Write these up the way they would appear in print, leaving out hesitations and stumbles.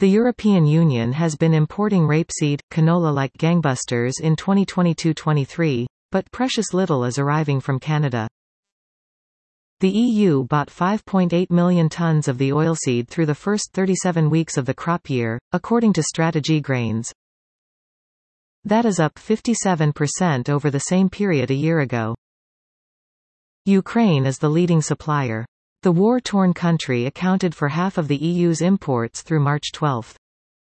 The European Union has been importing rapeseed, canola like gangbusters in 2022-23, but precious little is arriving from Canada. The EU bought 5.8 million tons of the oilseed through the first 37 weeks of the crop year, according to Strategy Grains. That is up 57% over the same period a year ago. Ukraine is the leading supplier. The war-torn country accounted for half of the EU's imports through March 12.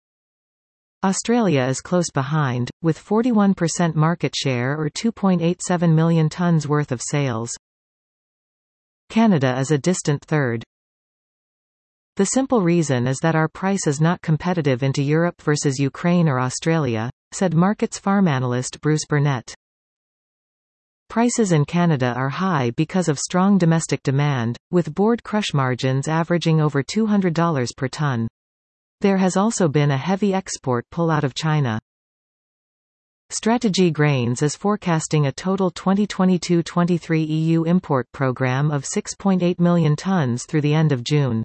Australia is close behind, with 41% market share or 2.87 million tons worth of sales. Canada is a distant third. The simple reason is that our price is not competitive into Europe versus Ukraine or Australia, said Markets farm analyst Bruce Burnett. Prices in Canada are high because of strong domestic demand, with board crush margins averaging over $200 per ton. There has also been a heavy export pull out of China. Strategy Grains is forecasting a total 2022-23 EU import program of 6.8 million tons through the end of June.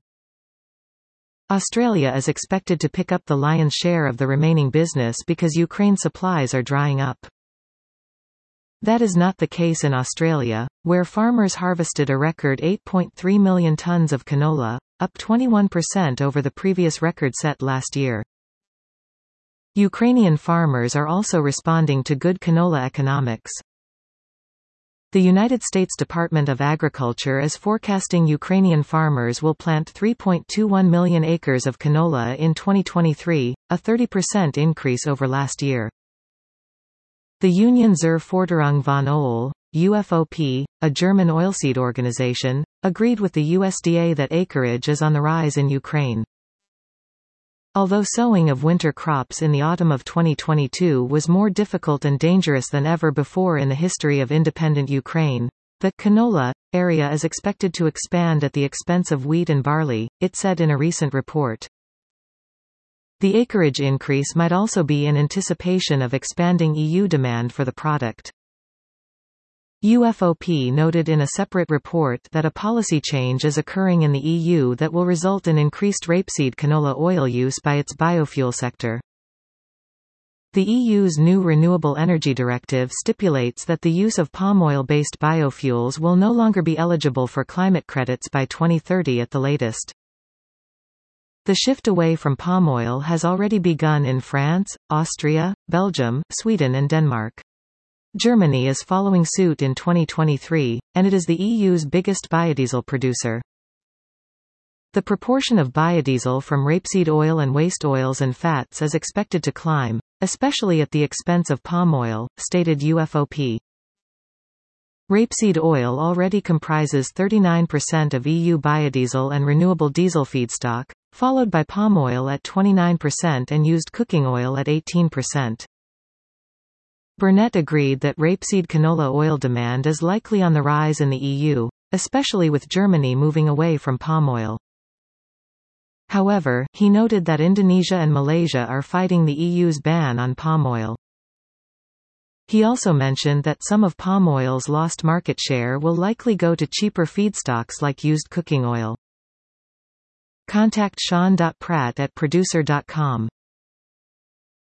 Australia is expected to pick up the lion's share of the remaining business because Ukraine supplies are drying up. That is not the case in Australia, where farmers harvested a record 8.3 million tons of canola, up 21% over the previous record set last year. Ukrainian farmers are also responding to good canola economics. The United States Department of Agriculture is forecasting Ukrainian farmers will plant 3.21 million acres of canola in 2023, a 30% increase over last year. The Union zur Förderung von Öl, UFOP, a German oilseed organization, agreed with the USDA that acreage is on the rise in Ukraine. Although sowing of winter crops in the autumn of 2022 was more difficult and dangerous than ever before in the history of independent Ukraine, the canola area is expected to expand at the expense of wheat and barley, it said in a recent report. The acreage increase might also be in anticipation of expanding EU demand for the product. UFOP noted in a separate report that a policy change is occurring in the EU that will result in increased rapeseed canola oil use by its biofuel sector. The EU's new Renewable Energy Directive stipulates that the use of palm oil-based biofuels will no longer be eligible for climate credits by 2030 at the latest. The shift away from palm oil has already begun in France, Austria, Belgium, Sweden and Denmark. Germany is following suit in 2023, and it is the EU's biggest biodiesel producer. The proportion of biodiesel from rapeseed oil and waste oils and fats is expected to climb, especially at the expense of palm oil, stated UFOP. Rapeseed oil already comprises 39% of EU biodiesel and renewable diesel feedstock, followed by palm oil at 29% and used cooking oil at 18%. Burnett agreed that rapeseed canola oil demand is likely on the rise in the EU, especially with Germany moving away from palm oil. However, he noted that Indonesia and Malaysia are fighting the EU's ban on palm oil. He also mentioned that some of palm oil's lost market share will likely go to cheaper feedstocks like used cooking oil. Contact Sean.Pratt@producer.com.